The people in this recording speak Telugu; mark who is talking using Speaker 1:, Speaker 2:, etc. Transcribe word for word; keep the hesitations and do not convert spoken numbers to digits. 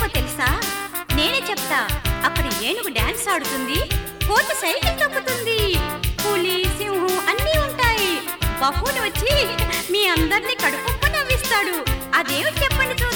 Speaker 1: ఏమిటో తెలుసా? నేనే చెప్తా. అక్కడ ఏనుగు డాన్స్ ఆడుతుంది, కోతి సైకిల్ తొక్కుతుంది, పులి సింహం అన్నీ ఉంటాయి. బఫూన్ వచ్చి మీ అందరినీ కడుపుప్ప నవ్విస్తాడు. అదేమిటి చెప్పండి.